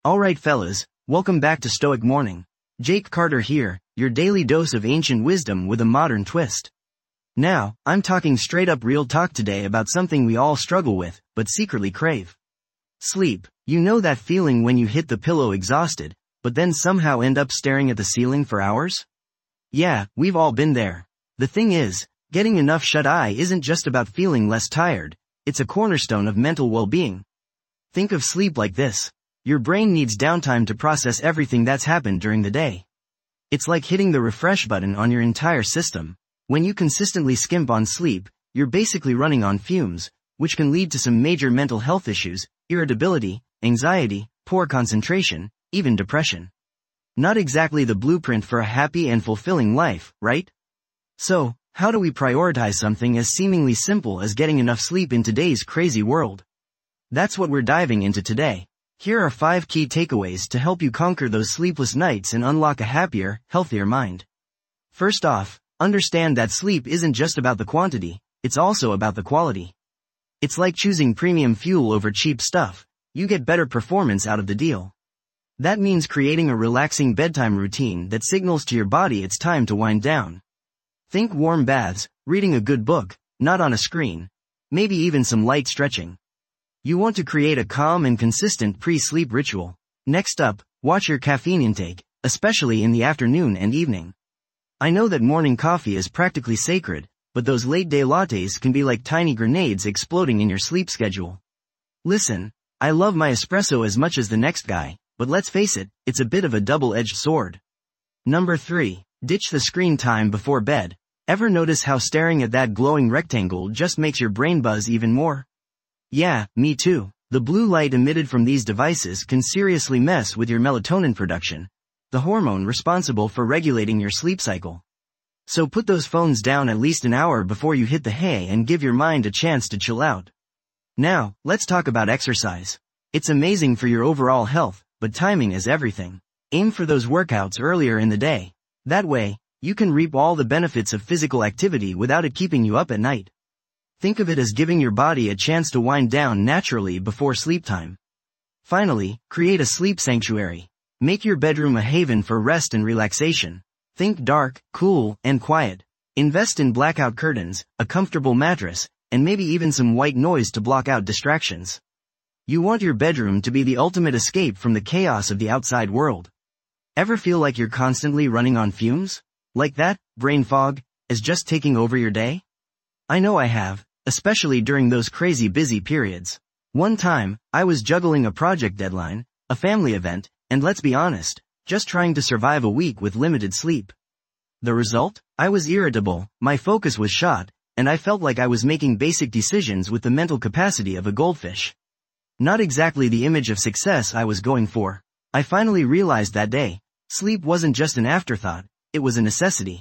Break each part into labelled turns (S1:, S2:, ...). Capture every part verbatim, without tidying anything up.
S1: Alright fellas, welcome back to Stoic Morning. Jake Carter here, your daily dose of ancient wisdom with a modern twist. Now, I'm talking straight up real talk today about something we all struggle with, but secretly crave. Sleep. You know that feeling when you hit the pillow exhausted, but then somehow end up staring at the ceiling for hours? Yeah, we've all been there. The thing is, getting enough shut-eye isn't just about feeling less tired, it's a cornerstone of mental well-being. Think of sleep like this. Your brain needs downtime to process everything that's happened during the day. It's like hitting the refresh button on your entire system. When you consistently skimp on sleep, you're basically running on fumes, which can lead to some major mental health issues, irritability, anxiety, poor concentration, even depression. Not exactly the blueprint for a happy and fulfilling life, right? So, how do we prioritize something as seemingly simple as getting enough sleep in today's crazy world? That's what we're diving into today. Here are five key takeaways to help you conquer those sleepless nights and unlock a happier, healthier mind. First off, understand that sleep isn't just about the quantity, it's also about the quality. It's like choosing premium fuel over cheap stuff. You get better performance out of the deal. That means creating a relaxing bedtime routine that signals to your body it's time to wind down. Think warm baths, reading a good book, not on a screen. Maybe even some light stretching. You want to create a calm and consistent pre-sleep ritual. Next up, watch your caffeine intake, especially in the afternoon and evening. I know that morning coffee is practically sacred, but those late-day lattes can be like tiny grenades exploding in your sleep schedule. Listen, I love my espresso as much as the next guy, but let's face it, it's a bit of a double-edged sword. Number three. Ditch the screen time before bed. Ever notice how staring at that glowing rectangle just makes your brain buzz even more? Yeah, me too. The blue light emitted from these devices can seriously mess with your melatonin production, the hormone responsible for regulating your sleep cycle. So put those phones down at least an hour before you hit the hay and give your mind a chance to chill out. Now, let's talk about exercise. It's amazing for your overall health, but timing is everything. Aim for those workouts earlier in the day. That way, you can reap all the benefits of physical activity without it keeping you up at night. Think of it as giving your body a chance to wind down naturally before sleep time. Finally, create a sleep sanctuary. Make your bedroom a haven for rest and relaxation. Think dark, cool, and quiet. Invest in blackout curtains, a comfortable mattress, and maybe even some white noise to block out distractions. You want your bedroom to be the ultimate escape from the chaos of the outside world. Ever feel like you're constantly running on fumes? Like that, brain fog, is just taking over your day? I know I have, especially during those crazy busy periods. One time, I was juggling a project deadline, a family event, and let's be honest, just trying to survive a week with limited sleep. The result? I was irritable, my focus was shot, and I felt like I was making basic decisions with the mental capacity of a goldfish. Not exactly the image of success I was going for. I finally realized that day, sleep wasn't just an afterthought, it was a necessity.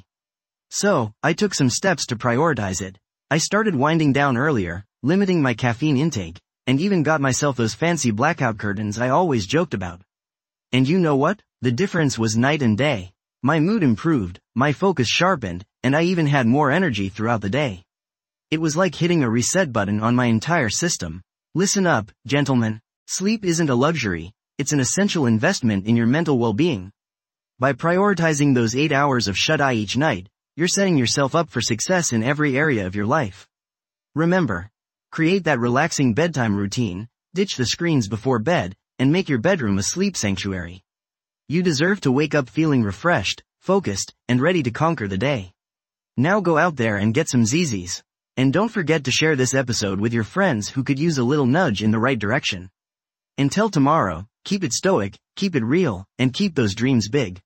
S1: So, I took some steps to prioritize it. I started winding down earlier, limiting my caffeine intake, and even got myself those fancy blackout curtains I always joked about. And you know what? The difference was night and day. My mood improved, my focus sharpened, and I even had more energy throughout the day. It was like hitting a reset button on my entire system. Listen up, gentlemen. Sleep isn't a luxury, it's an essential investment in your mental well-being. By prioritizing those eight hours of shut-eye each night, you're setting yourself up for success in every area of your life. Remember, create that relaxing bedtime routine, ditch the screens before bed, and make your bedroom a sleep sanctuary. You deserve to wake up feeling refreshed, focused, and ready to conquer the day. Now go out there and get some Z Zs. And don't forget to share this episode with your friends who could use a little nudge in the right direction. Until tomorrow, keep it stoic, keep it real, and keep those dreams big.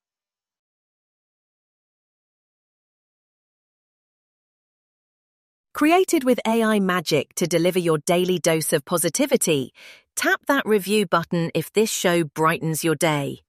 S2: Created with A I magic to deliver your daily dose of positivity, tap that review button if this show brightens your day.